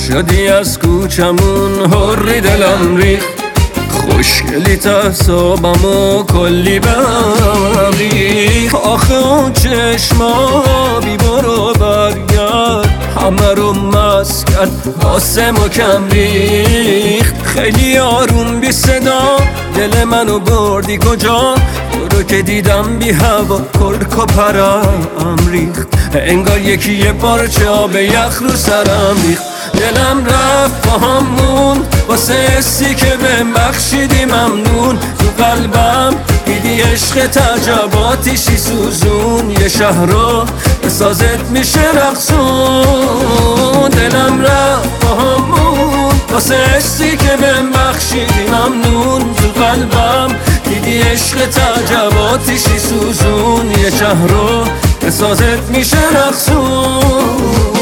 شدی از کوچمون حری دلم ریخت، خوشگلی تصابمو کلی بریخ. آخه اون چشما بی برو برگرد همه رو مست کرد واسه ما کم ریخت. خیلی آروم بی صدا دل منو بردی کجا، تو رو که دیدم بی هوا کرک و پرم ریخت. انگار یکی یه پارچه آب یخ رو سرم ریخت. دلم رفت با همون واسه حسی که بهم بخشیدی ممنون. تو قلبم دیدی عشق تعجباتیشی سوزون، یه شهر رو به سازت میشه رقصون. دلم رفت با همون واسه حسی که بهم بخشیدی ممنون. تو قلبم دیدی عشق تعجباتیشی سوزون، یه شهر رو به سازت میشه رقصون.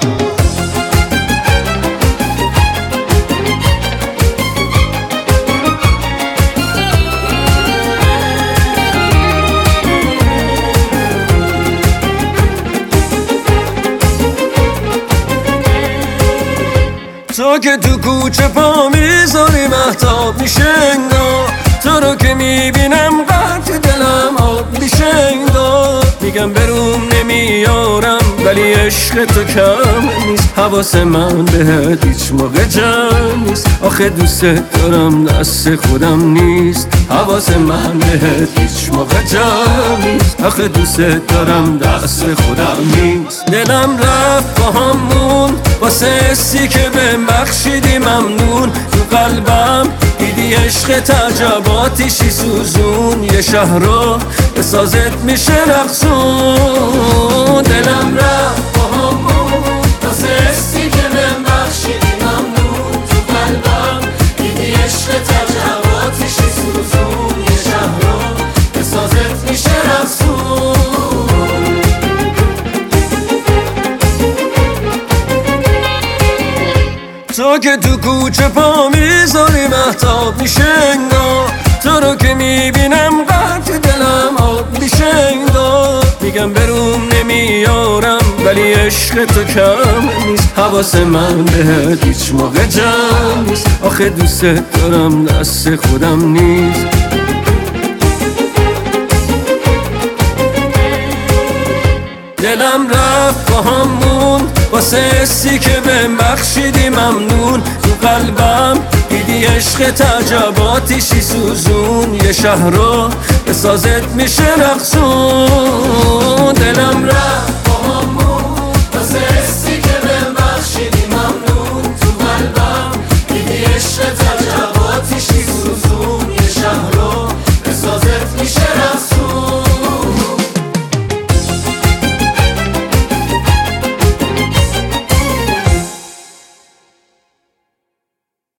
تو که تو کوچه پا میذاری مهتاب میشه انگار، تو رو که میبینم قطع دلم آب میشه انگار. میگم بروم نمیارم ولی عشق تو کم نیست، حواس من بهت هیچ موقع جمع نیست. آخه دوست دارم دست خودم نیست، حواس من بهت هیچ موقع جمع نیست. آخه دوست دارم دست خودم نیست. دلم رفت با همون واسه حسی که بهم بخشیدی ممنون. تو قلبم دیدی عشق تعجباتیشی سوزون، یه شهر رو به سازت میشه رقصون. دلم رفت با همون واسه حسی که بهم بخشیدی ممنون. تو قلبم دیدی عشق تعجباتیشی سوزون، یه شهر رو به سازت میشه رقصون. تو که تو کوچه پا میذاری مهتاب میشه انگار، تو رو که میبینم قطع دلم آب میشه انگار. میگم بروم نمیارم ولی عشق تو کم نیست، حواس من بهت هیچ موقع جمع نیست. آخه دوست دارم دست خودم نیست. دلم رفت با همون واسه حسی که بهم بخشیدی ممنون. تو قلبم دیدی عشق تعجباتیشی سوزون، یه شهر رو به سازت میشه رقصون. دلم رفت